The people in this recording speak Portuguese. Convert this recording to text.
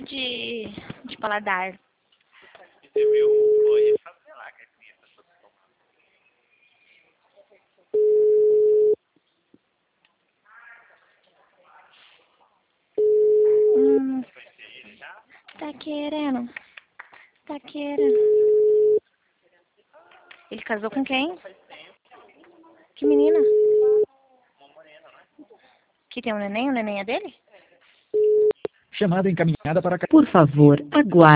de paladar. Você viu? Foi fazer lá que conhecia ele já? Tá querendo. Tá querendo. Ele casou com quem? Que menina? Uma morena, né? Que tem um neném? O neném é dele? Chamada encaminhada para... Por favor, aguarde.